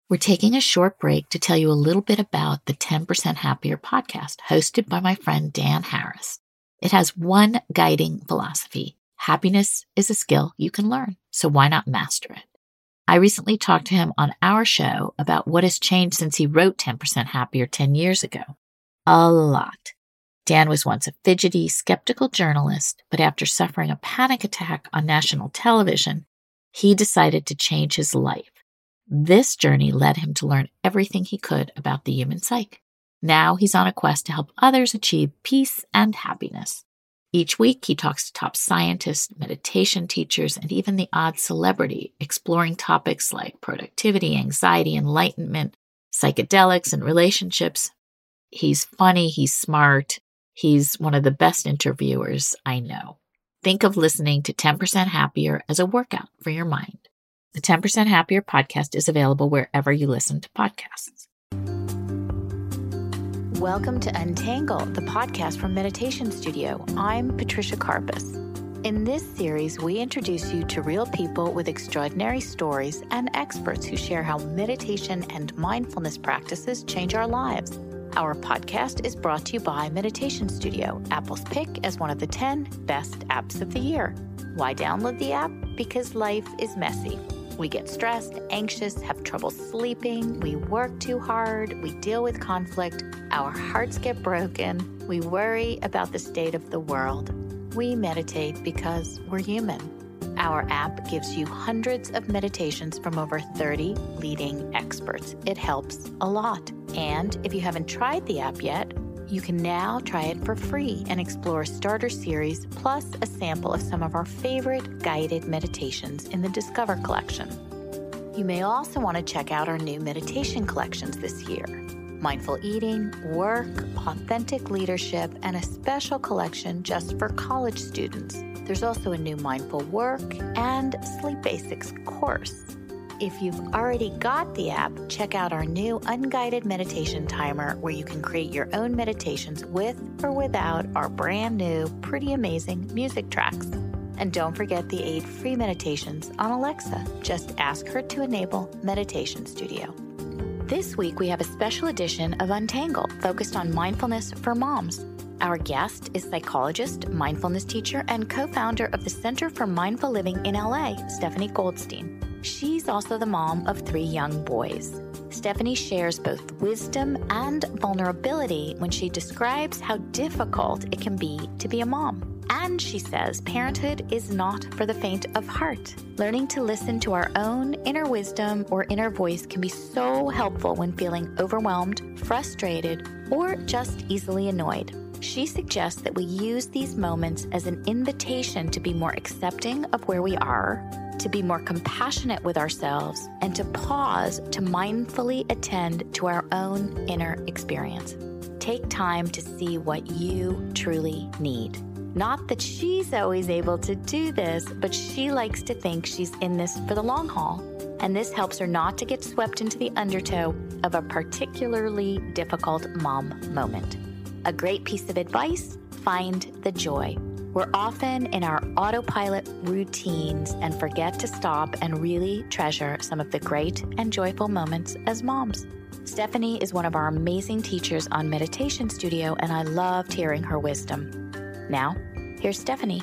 We're taking a short break to tell you a little bit about the 10% Happier podcast hosted by my friend Dan Harris. It has one guiding philosophy. Happiness is a skill you can learn, so why not master it? I recently talked to him on our show about what has changed since he wrote 10% Happier 10 years ago. A lot. Dan was once a fidgety, skeptical journalist, but after suffering a panic attack on national television, he decided to change his life. This journey led him to learn everything he could about the human psyche. Now he's on a quest to help others achieve peace and happiness. Each week, he talks to top scientists, meditation teachers, and even the odd celebrity, exploring topics like productivity, anxiety, enlightenment, psychedelics, and relationships. He's funny, he's smart, he's one of the best interviewers I know. Think of listening to 10% Happier as a workout for your mind. The 10% Happier podcast is available wherever you listen to podcasts. Welcome to Untangle, the podcast from Meditation Studio. I'm Patricia Karpus. In this series, we introduce you to real people with extraordinary stories and experts who share how meditation and mindfulness practices change our lives. Our podcast is brought to you by Meditation Studio, Apple's pick as one of the 10 best apps of the year. Why download the app? Because life is messy. We get stressed, anxious, have trouble sleeping, we work too hard, we deal with conflict, our hearts get broken, we worry about the state of the world. We meditate because we're human. Our app gives you hundreds of meditations from over 30 leading experts. It helps a lot. And if you haven't tried the app yet, you can now try it for free and explore a starter series plus a sample of some of our favorite guided meditations in the Discover collection. You may also want to check out our new meditation collections this year. Mindful eating, work, authentic leadership, and a special collection just for college students. There's also a new mindful work and sleep basics course. If you've already got the app, check out our new unguided meditation timer where you can create your own meditations with or without our brand new, pretty amazing music tracks. And don't forget the 8 free meditations on Alexa. Just ask her to enable Meditation Studio. This week, we have a special edition of Untangle focused on mindfulness for moms. Our guest is psychologist, mindfulness teacher, and co-founder of the Center for Mindful Living in LA, Stephanie Goldstein. She's also the mom of 3 young boys. Stephanie shares both wisdom and vulnerability when she describes how difficult it can be to be a mom. And she says parenthood is not for the faint of heart. Learning to listen to our own inner wisdom or inner voice can be so helpful when feeling overwhelmed, frustrated, or just easily annoyed. She suggests that we use these moments as an invitation to be more accepting of where we are, to be more compassionate with ourselves, and to pause to mindfully attend to our own inner experience. Take time to see what you truly need. Not that she's always able to do this, but she likes to think she's in this for the long haul. And this helps her not to get swept into the undertow of a particularly difficult mom moment. A great piece of advice: find the joy. We're often in our autopilot routines and forget to stop and really treasure some of the great and joyful moments as moms. Stephanie is one of our amazing teachers on Meditation Studio, and I loved hearing her wisdom. Now, here's Stephanie.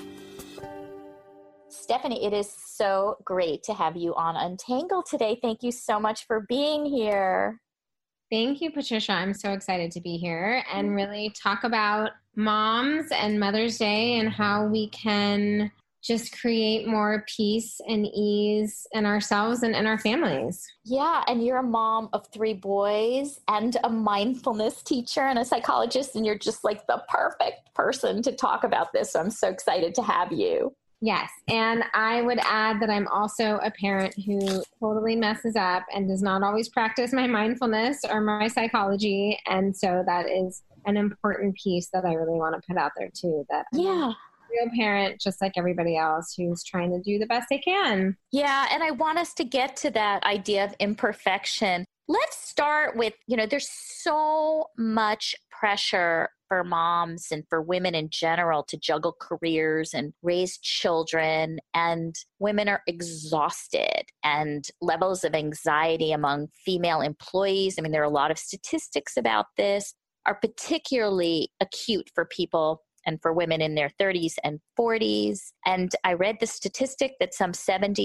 Stephanie, it is so great to have you on Untangle today. Thank you so much for being here. Thank you, Patricia. I'm so excited to be here and really talk about moms and Mother's Day and how we can just create more peace and ease in ourselves and in our families. Yeah, and you're a mom of 3 boys and a mindfulness teacher and a psychologist, and you're just like the perfect person to talk about this. So I'm so excited to have you. Yes, and I would add that I'm also a parent who totally messes up and does not always practice my mindfulness or my psychology, and so that is an important piece that I really want to put out there too, that real parent, just like everybody else, who's trying to do the best they can. Yeah, and I want us to get to that idea of imperfection. Let's start with, there's so much pressure for moms and for women in general to juggle careers and raise children. And women are exhausted, and levels of anxiety among female employees, I mean, there are a lot of statistics about this, are particularly acute for people and for women in their 30s and 40s. And I read the statistic that some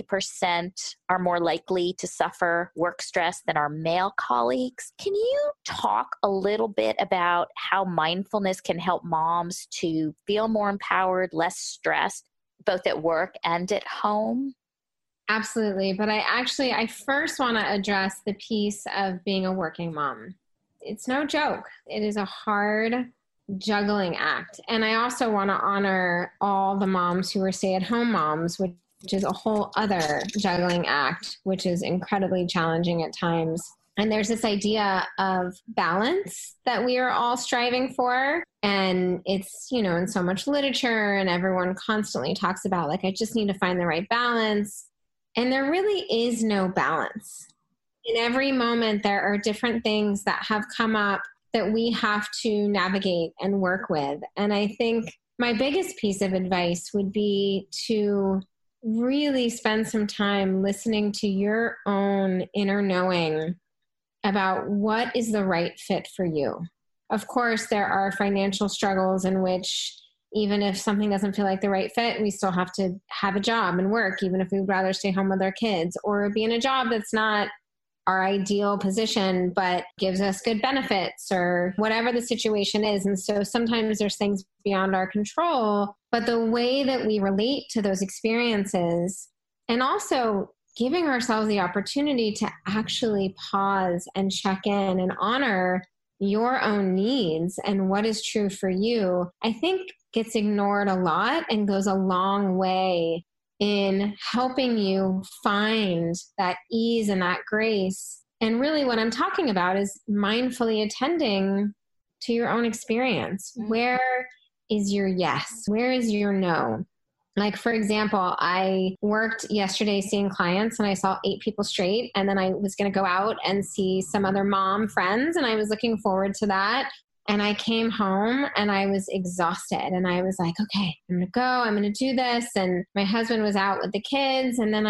70% are more likely to suffer work stress than our male colleagues. Can you talk a little bit about how mindfulness can help moms to feel more empowered, less stressed, both at work and at home? Absolutely. But I first want to address the piece of being a working mom. It's no joke. It is a hard juggling act. And I also want to honor all the moms who are stay-at-home moms, which is a whole other juggling act, which is incredibly challenging at times. And there's this idea of balance that we are all striving for. And it's, in so much literature, and everyone constantly talks about, like, I just need to find the right balance. And there really is no balance. In every moment, there are different things that have come up that we have to navigate and work with. And I think my biggest piece of advice would be to really spend some time listening to your own inner knowing about what is the right fit for you. Of course, there are financial struggles in which even if something doesn't feel like the right fit, we still have to have a job and work, even if we'd rather stay home with our kids, or be in a job that's not our ideal position, but gives us good benefits, or whatever the situation is. And so sometimes there's things beyond our control, but the way that we relate to those experiences, and also giving ourselves the opportunity to actually pause and check in and honor your own needs and what is true for you, I think gets ignored a lot and goes a long way in helping you find that ease and that grace. And really what I'm talking about is mindfully attending to your own experience. Mm-hmm. Where is your yes? Where is your no? Like, for example, I worked yesterday seeing clients, and I saw 8 people straight. And then I was going to go out and see some other mom friends, and I was looking forward to that. And I came home and I was exhausted, and I was like, okay, I'm going to go, I'm going to do this. And my husband was out with the kids. And then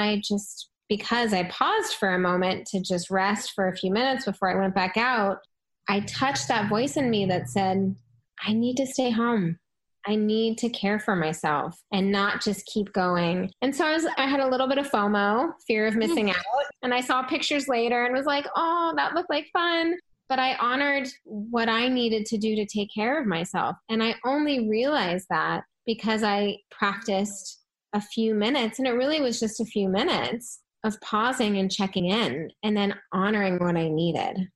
because I paused for a moment to just rest for a few minutes before I went back out, I touched that voice in me that said, I need to stay home. I need to care for myself and not just keep going. And so I had a little bit of FOMO, fear of missing out. And I saw pictures later and was like, oh, that looked like fun. But I honored what I needed to do to take care of myself. And I only realized that because I practiced a few minutes, and it really was just a few minutes of pausing and checking in and then honoring what I needed.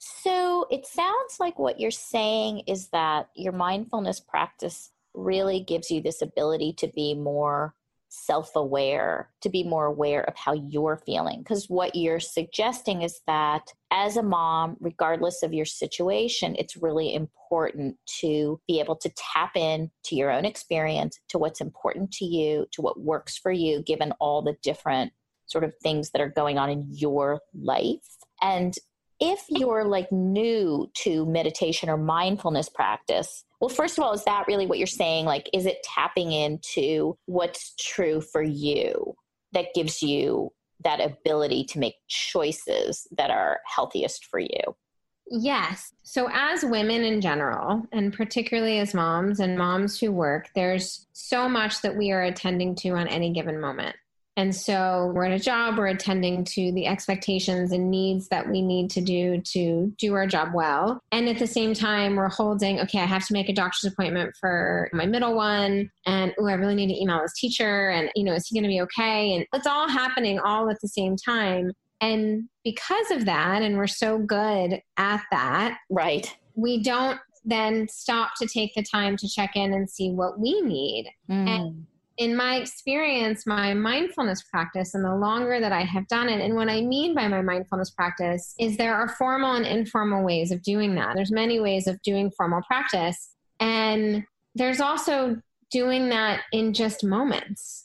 So it sounds like what you're saying is that your mindfulness practice really gives you this ability to be more self-aware, to be more aware of how you're feeling. Because what you're suggesting is that as a mom, regardless of your situation, it's really important to be able to tap in to your own experience, to what's important to you, to what works for you, given all the different sort of things that are going on in your life. And if you're like new to meditation or mindfulness practice, well, first of all, is that really what you're saying? Like, is it tapping into what's true for you that gives you that ability to make choices that are healthiest for you? Yes. So as women in general, and particularly as moms and moms who work, there's so much that we are attending to on any given moment. And so we're at a job, we're attending to the expectations and needs that we need to do our job well. And at the same time, we're holding, okay, I have to make a doctor's appointment for my middle one. And, I really need to email this teacher. And, is he going to be okay? And it's all happening all at the same time. And because of that, and we're so good at that, right, we don't then stop to take the time to check in and see what we need. And in my experience, my mindfulness practice, and the longer that I have done it, and what I mean by my mindfulness practice is there are formal and informal ways of doing that. There's many ways of doing formal practice. And there's also doing that in just moments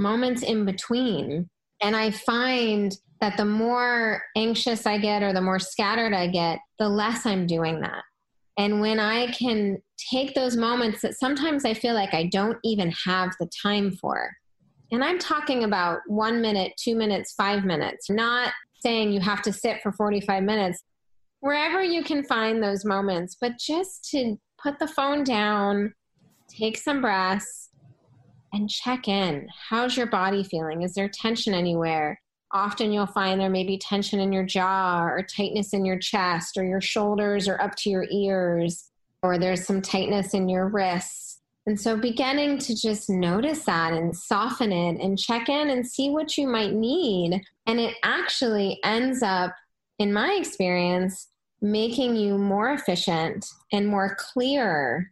in between. And I find that the more anxious I get or the more scattered I get, the less I'm doing that. And when I can take those moments that sometimes I feel like I don't even have the time for, and I'm talking about 1 minute, 2 minutes, 5 minutes, not saying you have to sit for 45 minutes, wherever you can find those moments, but just to put the phone down, take some breaths, and check in. How's your body feeling? Is there tension anywhere? Often you'll find there may be tension in your jaw or tightness in your chest, or your shoulders are up to your ears, or there's some tightness in your wrists. And so beginning to just notice that and soften it and check in and see what you might need. And it actually ends up, in my experience, making you more efficient and more clear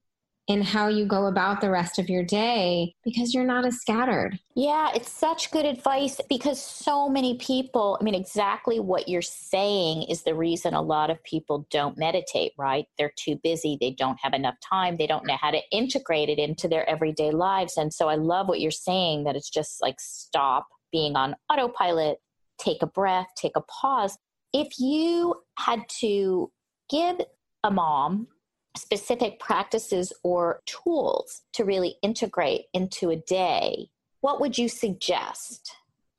in how you go about the rest of your day, because you're not as scattered. Yeah, it's such good advice, because so many people, I mean, exactly what you're saying is the reason a lot of people don't meditate, right? They're too busy. They don't have enough time. They don't know how to integrate it into their everyday lives. And so I love what you're saying, that it's just like stop being on autopilot, take a breath, take a pause. If you had to give a mom specific practices or tools to really integrate into a day, what would you suggest?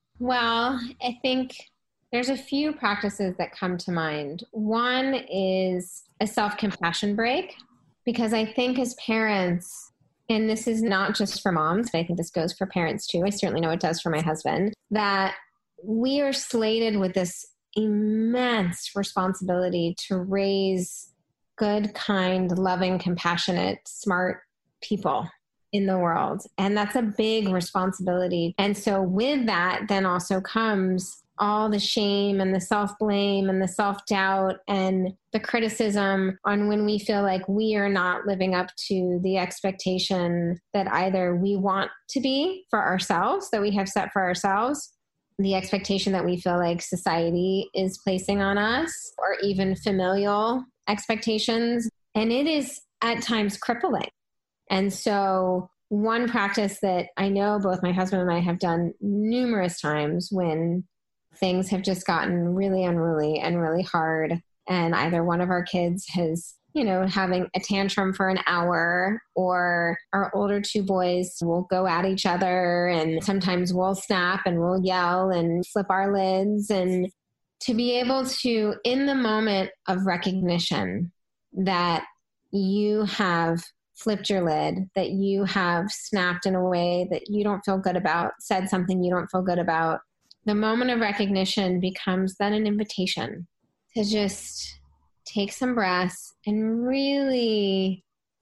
Well, I think there's a few practices that come to mind. One is a self-compassion break, because I think as parents, and this is not just for moms, but I think this goes for parents too, I certainly know it does for my husband, that we are slated with this immense responsibility to raise good, kind, loving, compassionate, smart people in the world. And that's a big responsibility. And so with that, then also comes all the shame and the self-blame and the self-doubt and the criticism on when we feel like we are not living up to the expectation that either we want to be for ourselves, that we have set for ourselves, the expectation that we feel like society is placing on us, or even familial expectations. And it is at times crippling. And so one practice that I know both my husband and I have done numerous times when things have just gotten really unruly and really hard, and either one of our kids has, having a tantrum for an hour, or our older two boys will go at each other, and sometimes we'll snap and we'll yell and flip our lids. And to be able to, in the moment of recognition that you have flipped your lid, that you have snapped in a way that you don't feel good about, said something you don't feel good about, the moment of recognition becomes then an invitation to just take some breaths and really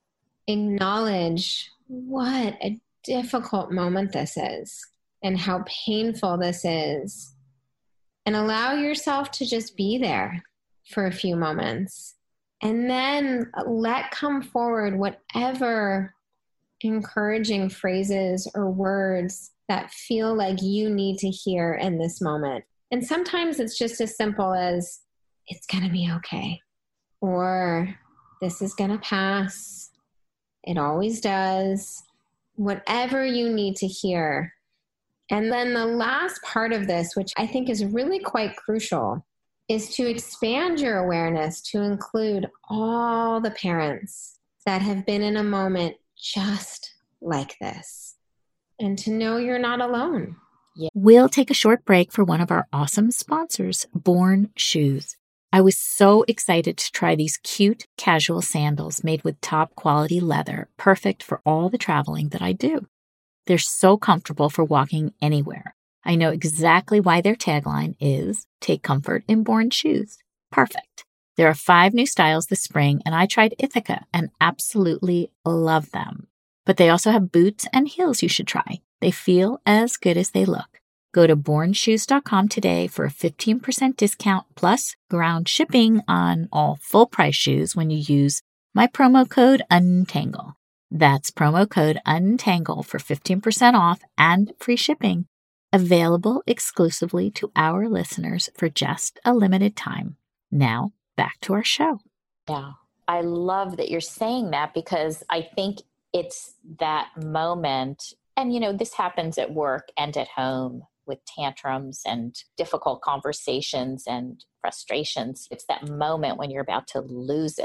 acknowledge what a difficult moment this is and how painful this is, and allow yourself to just be there for a few moments, and then let come forward whatever encouraging phrases or words that feel like you need to hear in this moment. And sometimes it's just as simple as, it's going to be okay, or this is going to pass. It always does. Whatever you need to hear. And then the last part of this, which I think is really quite crucial, is to expand your awareness to include all the parents that have been in a moment just like this, and to know you're not alone. Yeah. We'll take a short break for one of our awesome sponsors, Born Shoes. I was so excited to try these cute casual sandals made with top quality leather, perfect for all the traveling that I do. They're so comfortable for walking anywhere. I know exactly why their tagline is, take comfort in Born Shoes. Perfect. There are 5 new styles this spring, and I tried Ithaca and absolutely love them. But they also have boots and heels you should try. They feel as good as they look. Go to bornshoes.com today for a 15% discount plus ground shipping on all full price shoes when you use my promo code UNTANGLE. That's promo code UNTANGLE for 15% off and free shipping. Available exclusively to our listeners for just a limited time. Now, back to our show. Yeah, I love that you're saying that, because I think it's that moment, and this happens at work and at home with tantrums and difficult conversations and frustrations. It's that moment when you're about to lose it.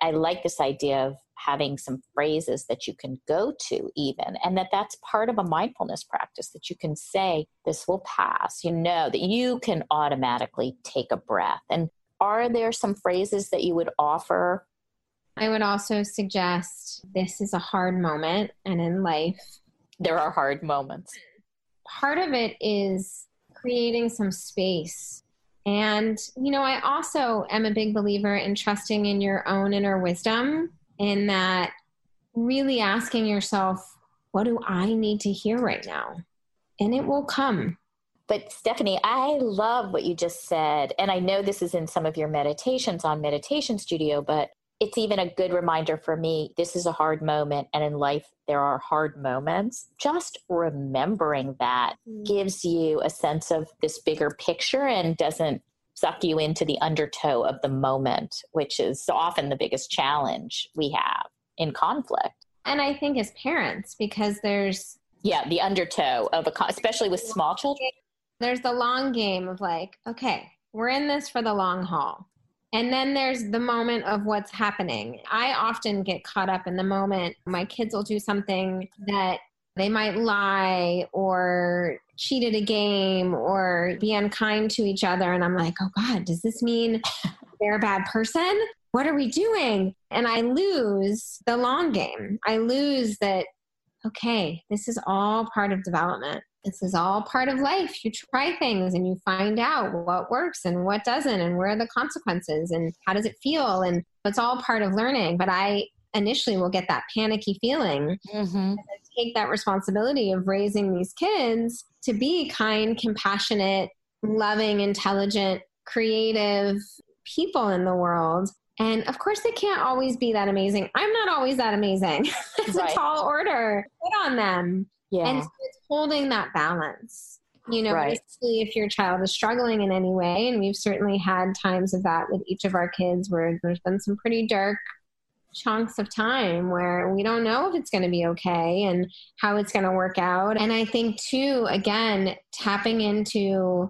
I like this idea of having some phrases that you can go to even, and that's part of a mindfulness practice, that you can say, this will pass, that you can automatically take a breath. And are there some phrases that you would offer? I would also suggest, this is a hard moment, and in life, there are hard moments. Part of it is creating some space. And, I also am a big believer in trusting in your own inner wisdom, in that really asking yourself, what do I need to hear right now? And it will come. But Stephanie, I love what you just said. And I know this is in some of your meditations on Meditation Studio, but it's even a good reminder for me. This is a hard moment. And in life, there are hard moments. Just remembering that gives you a sense of this bigger picture and doesn't suck you into the undertow of the moment, which is often the biggest challenge we have in conflict. And I think as parents, because there's... Yeah, the undertow of especially with small children. There's the long game of like, okay, we're in this for the long haul. And then there's the moment of what's happening. I often get caught up in the moment. My kids will do something that they might lie or cheat at a game or be unkind to each other. And I'm like, oh God, does this mean they're a bad person? What are we doing? And I lose the long game. I lose that, okay, this is all part of development. This is all part of life. You try things and you find out what works and what doesn't, and where are the consequences and how does it feel? And it's all part of learning. But I initially will get that panicky feeling. And take that responsibility of raising these kids to be kind, compassionate, loving, intelligent, creative people in the world. And of course, they can't always be that amazing. I'm not always that amazing. It's a tall order put on them. Yeah. And so it's holding that balance, basically if your child is struggling in any way. And we've certainly had times of that with each of our kids where there's been some pretty dark chunks of time where we don't know if it's going to be okay and how it's going to work out. And I think too, again, tapping into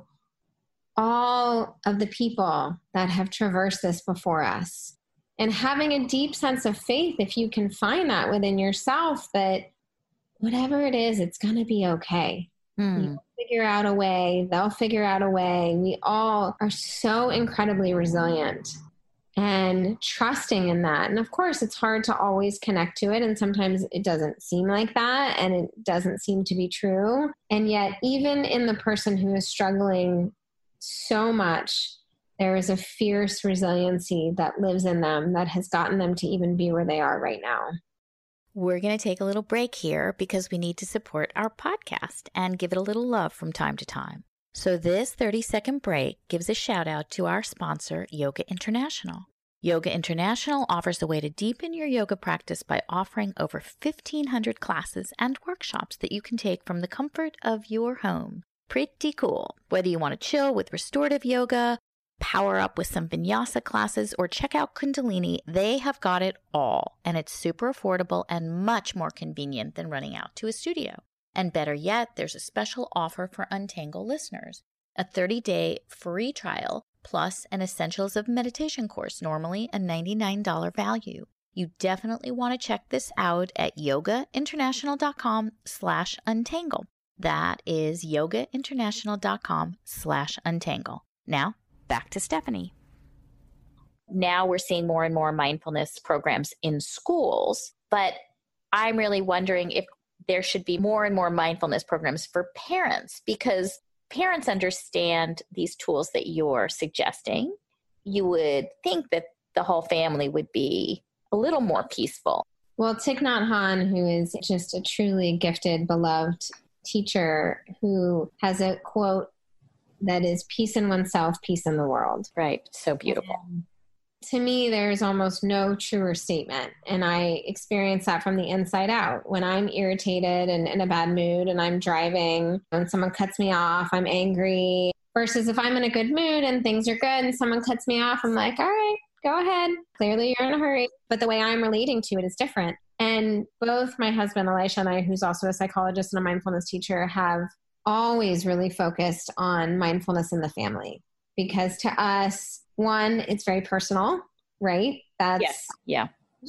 all of the people that have traversed this before us and having a deep sense of faith, if you can find that within yourself, that whatever it is, it's going to be okay. You'll figure out a way. They'll figure out a way. We all are so incredibly resilient and trusting in that. And of course, it's hard to always connect to it. And sometimes it doesn't seem like that. And it doesn't seem to be true. And yet, even in the person who is struggling so much, there is a fierce resiliency that lives in them that has gotten them to even be where they are right now. We're going to take a little break here because we need to support our podcast and give it a little love from time to time. So this 30-second break gives a shout out to our sponsor, Yoga International. Yoga International offers a way to deepen your yoga practice by offering over 1,500 classes and workshops that you can take from the comfort of your home. Pretty cool. Whether you want to chill with restorative yoga, power up with some vinyasa classes, or check out Kundalini, they have got it all. And it's super affordable and much more convenient than running out to a studio. And better yet, there's a special offer for Untangle listeners. A 30-day free trial plus an Essentials of Meditation course, normally a $99 value. You definitely want to check this out at yogainternational.com/untangle. That is yogainternational.com/untangle. Now, back to Stephanie. Now we're seeing more and more mindfulness programs in schools, but I'm really wondering if there should be more and more mindfulness programs for parents, because parents understand these tools that you're suggesting. You would think that the whole family would be a little more peaceful. Well, Thich Nhat Hanh, who is just a truly gifted, beloved teacher, who has a quote that is peace in oneself, peace in the world. Right. So beautiful. And to me, there's almost no truer statement. And I experience that from the inside out. When I'm irritated and in a bad mood and I'm driving and someone cuts me off, I'm angry. Versus if I'm in a good mood and things are good and someone cuts me off, I'm like, all right, go ahead. Clearly you're in a hurry. But the way I'm relating to it is different. And both my husband, Elisha, and I, who's also a psychologist and a mindfulness teacher, have always really focused on mindfulness in the family. Because to us, one, it's very personal, right? That's yeah.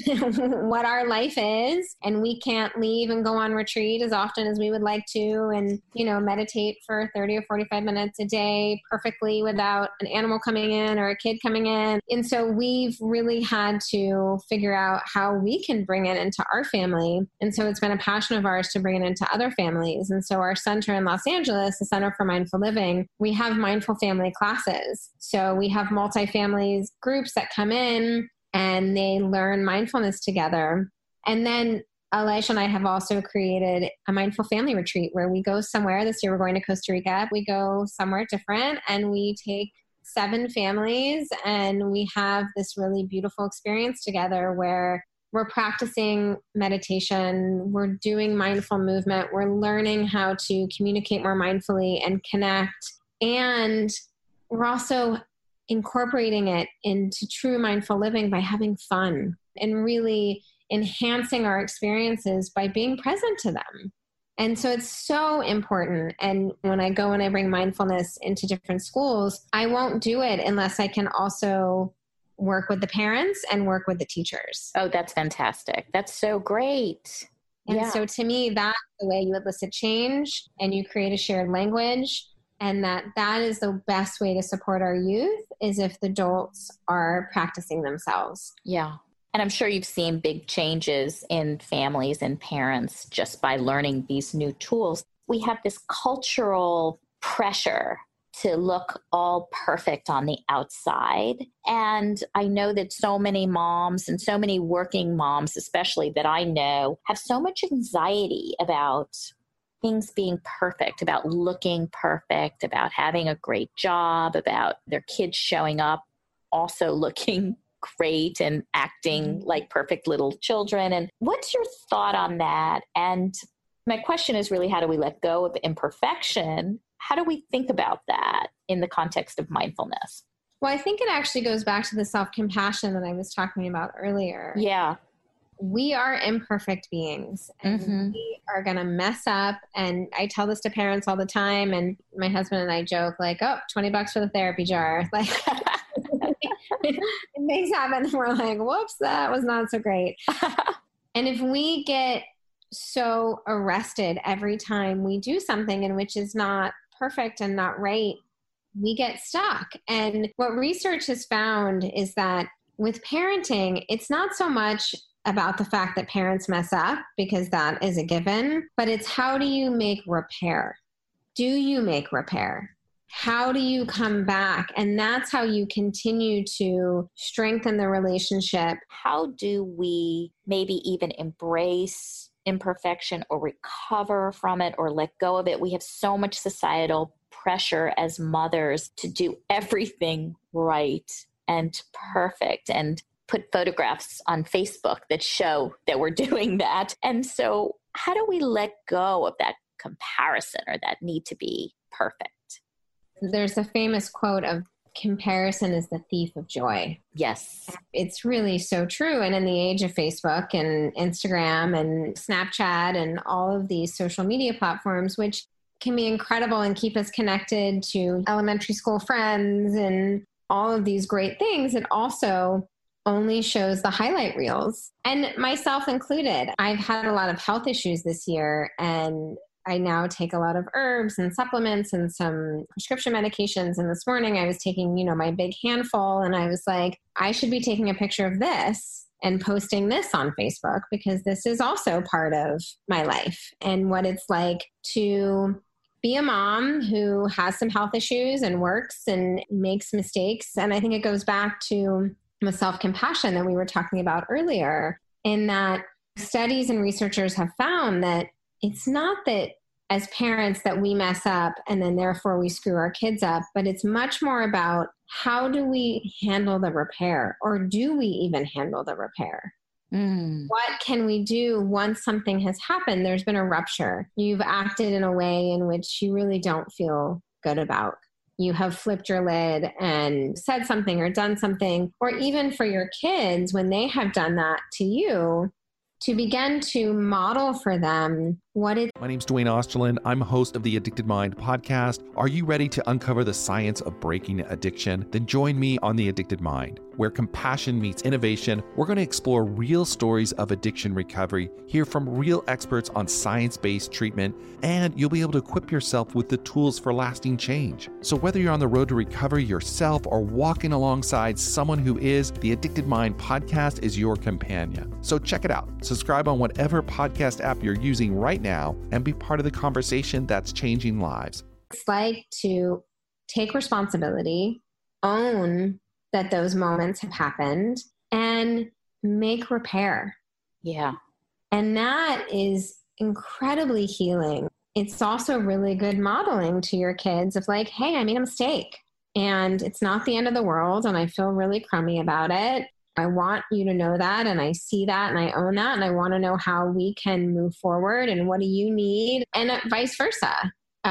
what our life is. And we can't leave and go on retreat as often as we would like to and, meditate for 30 or 45 minutes a day perfectly without an animal coming in or a kid coming in. And so we've really had to figure out how we can bring it into our family. And so it's been a passion of ours to bring it into other families. And so our center in Los Angeles, the Center for Mindful Living, we have mindful family classes. So we have multi-families groups that come in and they learn mindfulness together. And then Elisha and I have also created a mindful family retreat where we go somewhere. This year we're going to Costa Rica. We go somewhere different and we take 7 families and we have this really beautiful experience together where we're practicing meditation, we're doing mindful movement, we're learning how to communicate more mindfully and connect. And we're also incorporating it into true mindful living by having fun and really enhancing our experiences by being present to them. And so it's so important. And when I go and I bring mindfulness into different schools, I won't do it unless I can also work with the parents and work with the teachers. Oh, that's fantastic. That's so great. And so to me, that's the way you elicit change and you create a shared language. And that is the best way to support our youth is if the adults are practicing themselves. Yeah. And I'm sure you've seen big changes in families and parents just by learning these new tools. We have this cultural pressure to look all perfect on the outside. And I know that so many moms and so many working moms, especially that I know, have so much anxiety about things being perfect, about looking perfect, about having a great job, about their kids showing up also looking great and acting like perfect little children. And what's your thought on that? And my question is really, how do we let go of imperfection? How do we think about that in the context of mindfulness? Well, I think it actually goes back to the self-compassion that I was talking about earlier. Yeah. We are imperfect beings and we are going to mess up. And I tell this to parents all the time. And my husband and I joke like, oh, $20 for the therapy jar. Like things happen. We're like, whoops, that was not so great. And if we get so arrested every time we do something in which is not perfect and not right, we get stuck. And what research has found is that with parenting, it's not so much about the fact that parents mess up, because that is a given, but it's how do you make repair? Do you make repair? How do you come back? And that's how you continue to strengthen the relationship. How do we maybe even embrace imperfection or recover from it or let go of it? We have so much societal pressure as mothers to do everything right and perfect and put photographs on Facebook that show that we're doing that. And so how do we let go of that comparison or that need to be perfect? There's a famous quote of comparison is the thief of joy. Yes. It's really so true. And in the age of Facebook and Instagram and Snapchat and all of these social media platforms, which can be incredible and keep us connected to elementary school friends and all of these great things, it also only shows the highlight reels, and myself included. I've had a lot of health issues this year, and I now take a lot of herbs and supplements and some prescription medications. And this morning I was taking, my big handful, and I was like, I should be taking a picture of this and posting this on Facebook because this is also part of my life and what it's like to be a mom who has some health issues and works and makes mistakes. And I think it goes back to the self-compassion that we were talking about earlier, in that studies and researchers have found that it's not that as parents that we mess up and then therefore we screw our kids up, but it's much more about how do we handle the repair, or do we even handle the repair? What can we do once something has happened? There's been a rupture. You've acted in a way in which you really don't feel good about. You have flipped your lid and said something or done something, or even for your kids, when they have done that to you, to begin to model for them what it My name's Dwayne Osterlin. I'm a host of the Addicted Mind podcast. Are you ready to uncover the science of breaking addiction? Then join me on The Addicted Mind, where compassion meets innovation. We're going to explore real stories of addiction recovery, hear from real experts on science-based treatment, and you'll be able to equip yourself with the tools for lasting change. So whether you're on the road to recovery yourself or walking alongside someone who is, the Addicted Mind podcast is your companion. So check it out. Subscribe on whatever podcast app you're using right now and be part of the conversation that's changing lives. It's like to take responsibility, own that those moments have happened, and make repair. Yeah. And that is incredibly healing. It's also really good modeling to your kids of like, hey, I made a mistake and it's not the end of the world and I feel really crummy about it. I want you to know that, and I see that, and I own that, and I want to know how we can move forward and what do you need, and vice versa.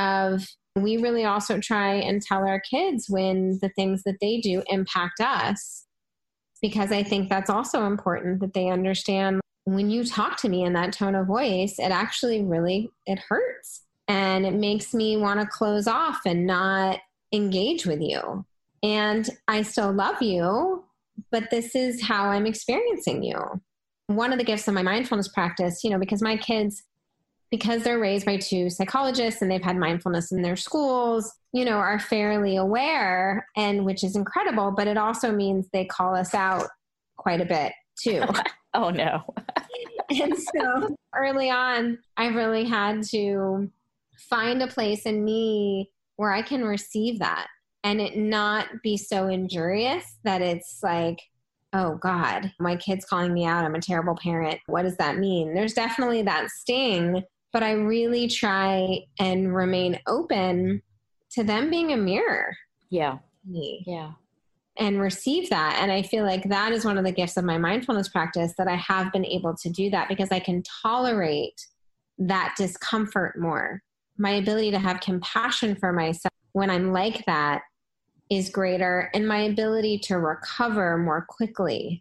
We really also try and tell our kids when the things that they do impact us, because I think that's also important that they understand when you talk to me in that tone of voice, it actually really, it hurts, and it makes me want to close off and not engage with you. And I still love you, but this is how I'm experiencing you. One of the gifts of my mindfulness practice, because my kids, because they're raised by two psychologists and they've had mindfulness in their schools, are fairly aware, and which is incredible, but it also means they call us out quite a bit too. Oh no. And so early on, I really had to find a place in me where I can receive that. And it not be so injurious that it's like, oh God, my kid's calling me out. I'm a terrible parent. What does that mean? There's definitely that sting, but I really try and remain open to them being a mirror. Yeah. Me. Yeah. And receive that. And I feel like that is one of the gifts of my mindfulness practice, that I have been able to do that because I can tolerate that discomfort more. My ability to have compassion for myself when I'm like that is greater, and my ability to recover more quickly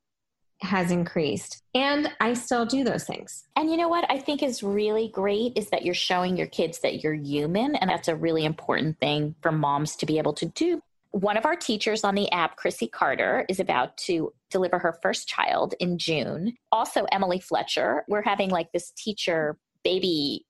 has increased. And I still do those things. And you know what I think is really great is that you're showing your kids that you're human. And that's a really important thing for moms to be able to do. One of our teachers on the app, Chrissy Carter, is about to deliver her first child in June. Also, Emily Fletcher. We're having like this teacher baby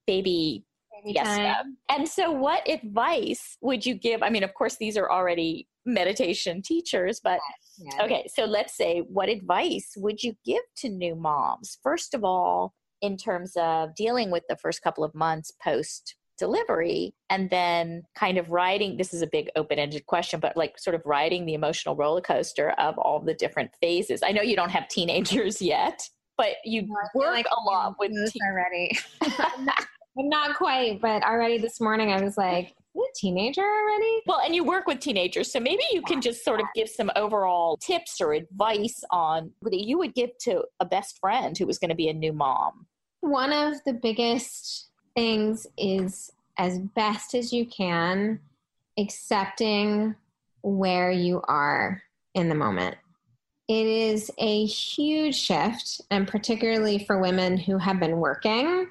yes. And so what advice would you give? I mean, of course, these are already meditation teachers, but okay. So let's say, what advice would you give to new moms? First of all, in terms of dealing with the first couple of months post delivery, and then kind of riding, this is a big open-ended question, but like sort of riding the emotional roller coaster of all the different phases. I know you don't have teenagers yet, but you work a lot with already. I'm not quite, but already this morning I was like, a teenager already? Well, and you work with teenagers, so maybe you can just sort of give some overall tips or advice on what you would give to a best friend who was going to be a new mom. One of the biggest things is, as best as you can, accepting where you are in the moment. It is a huge shift, and particularly for women who have been working,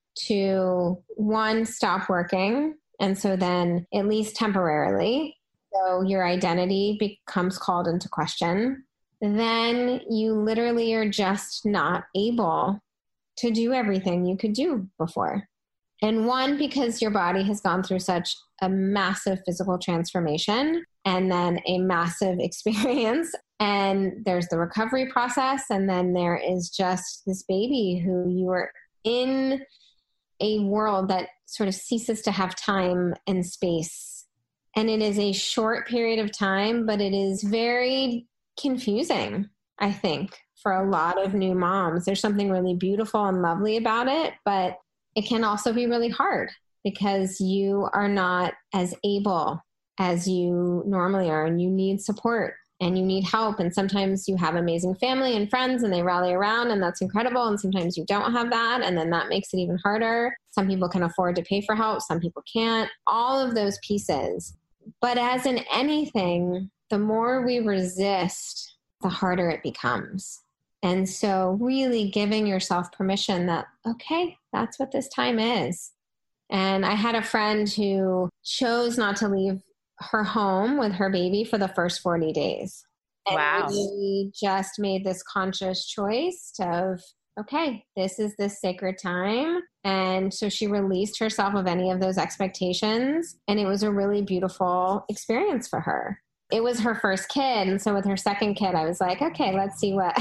to one, stop working. And so then, at least temporarily, so your identity becomes called into question. Then you literally are just not able to do everything you could do before. And one, because your body has gone through such a massive physical transformation and then a massive experience. And there's the recovery process. And then there is just this baby who you are in a world that sort of ceases to have time and space. And it is a short period of time, but it is very confusing, I think, for a lot of new moms. There's something really beautiful and lovely about it, but it can also be really hard because you are not as able as you normally are, and you need support and you need help. And sometimes you have amazing family and friends and they rally around, and that's incredible. And sometimes you don't have that, and then that makes it even harder. Some people can afford to pay for help. Some people can't. All of those pieces. But as in anything, the more we resist, the harder it becomes. And so really giving yourself permission that, okay, that's what this time is. And I had a friend who chose not to leave her home with her baby for the first 40 days. And Wow. we just made this conscious choice of, okay, this is this sacred time. And so she released herself of any of those expectations. And it was a really beautiful experience for her. It was her first kid. And so with her second kid, I was like, okay, let's see let's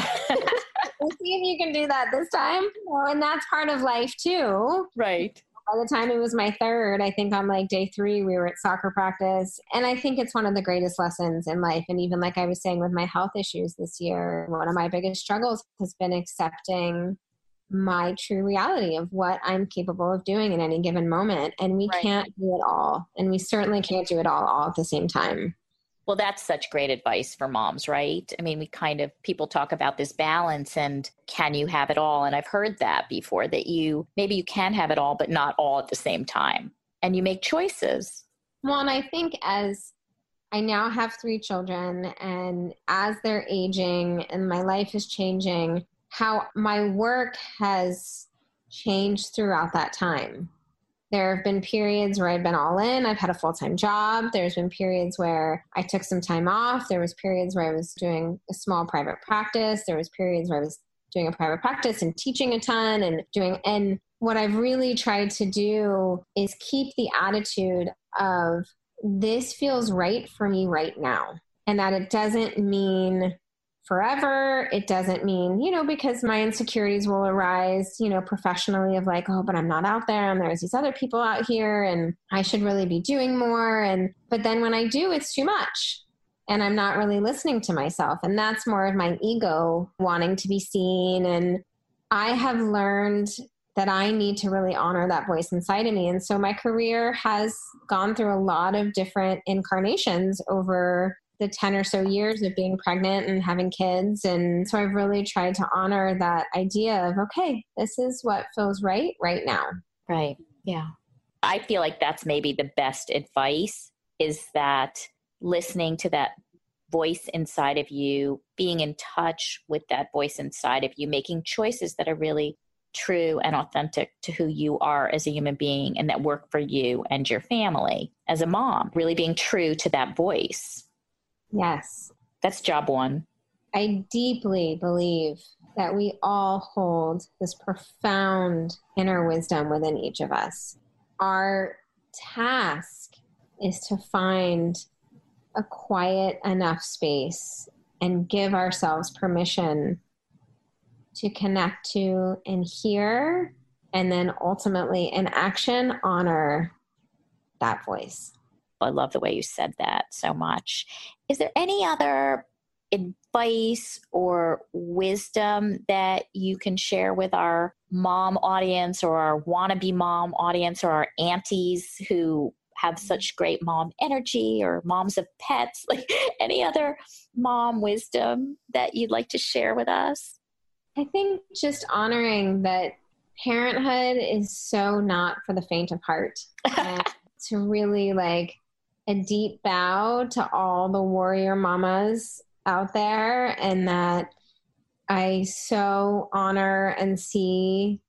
see if you can do that this time. And that's part of life too. Right. By the time it was my third, I think on like day 3, we were at soccer practice. And I think it's one of the greatest lessons in life. And even like I was saying with my health issues this year, one of my biggest struggles has been accepting my true reality of what I'm capable of doing in any given moment. And we can't do it all. And we certainly can't do it all at the same time. Well, that's such great advice for moms, right? I mean, people talk about this balance and can you have it all? And I've heard that before, that maybe you can have it all, but not all at the same time. And you make choices. Well, and I think as I now have 3 children, and as they're aging and my life is changing, how my work has changed throughout that time. There have been periods where I've been all in. I've had a full-time job. There's been periods where I took some time off. There was periods where I was doing a small private practice. There was periods where I was doing a private practice and teaching a ton and what I've really tried to do is keep the attitude of this feels right for me right now. And that it doesn't mean forever. It doesn't mean, because my insecurities will arise, professionally of like, oh, but I'm not out there and there's these other people out here and I should really be doing more. But then when I do, it's too much and I'm not really listening to myself. And that's more of my ego wanting to be seen. And I have learned that I need to really honor that voice inside of me. And so my career has gone through a lot of different incarnations over the 10 or so years of being pregnant and having kids. And so I've really tried to honor that idea of, okay, this is what feels right now. Right. Yeah. I feel like that's maybe the best advice, is that listening to that voice inside of you, being in touch with that voice inside of you, making choices that are really true and authentic to who you are as a human being and that work for you and your family as a mom, really being true to that voice. Yes. That's job 1. I deeply believe that we all hold this profound inner wisdom within each of us. Our task is to find a quiet enough space and give ourselves permission to connect to and hear, and then ultimately in action, honor that voice. I love the way you said that so much. Is there any other advice or wisdom that you can share with our mom audience or our wannabe mom audience or our aunties who have such great mom energy, or moms of pets? Like any other mom wisdom that you'd like to share with us? I think just honoring that parenthood is so not for the faint of heart. And to really like a deep bow to all the warrior mamas out there, and that I so honor and see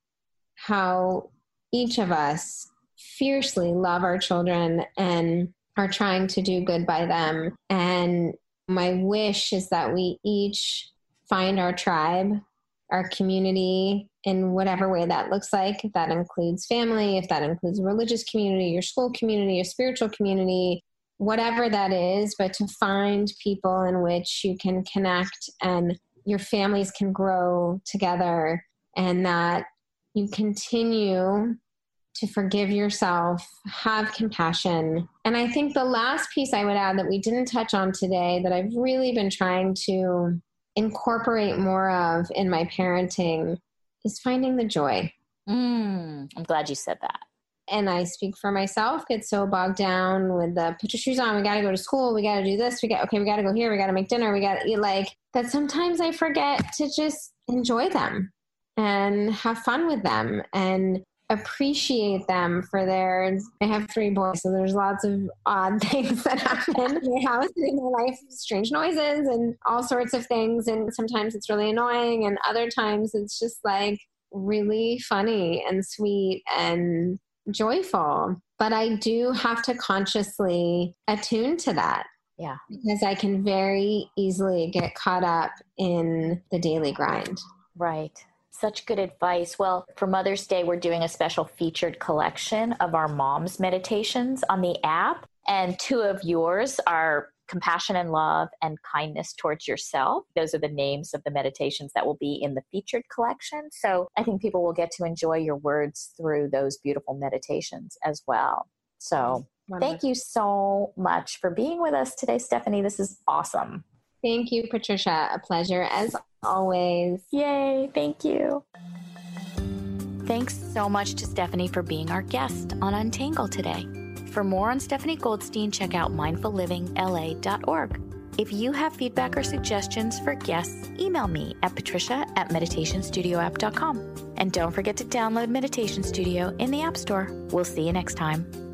how each of us fiercely love our children and are trying to do good by them. And my wish is that we each find our tribe, our community, in whatever way that looks like. If that includes family, if that includes a religious community, your school community, your spiritual community, whatever that is, but to find people in which you can connect and your families can grow together, and that you continue to forgive yourself, have compassion. And I think the last piece I would add that we didn't touch on today that I've really been trying to incorporate more of in my parenting is finding the joy. I'm glad you said that. And I speak for myself, get so bogged down with the put your shoes on, we got to go to school, we got to do this, we got to go here, we got to make dinner, we got to eat, like that sometimes I forget to just enjoy them and have fun with them. And appreciate them for I have 3 boys, so there's lots of odd things that happen in their house and in their life, strange noises and all sorts of things. And sometimes it's really annoying, and other times it's just like really funny and sweet and joyful. But I do have to consciously attune to that. Yeah. Because I can very easily get caught up in the daily grind. Right. Such good advice. Well, for Mother's Day, we're doing a special featured collection of our mom's meditations on the app. And 2 of yours are compassion and love and kindness towards yourself. Those are the names of the meditations that will be in the featured collection. So I think people will get to enjoy your words through those beautiful meditations as well. So thank you so much for being with us today, Stephanie. This is awesome. Thank you, Patricia. A pleasure as always. Yay. Thank you. Thanks so much to Stephanie for being our guest on Untangle today. For more on Stephanie Goldstein, check out mindfullivingla.org. If you have feedback or suggestions for guests, email me at patricia@meditationstudioapp.com. And don't forget to download Meditation Studio in the App Store. We'll see you next time.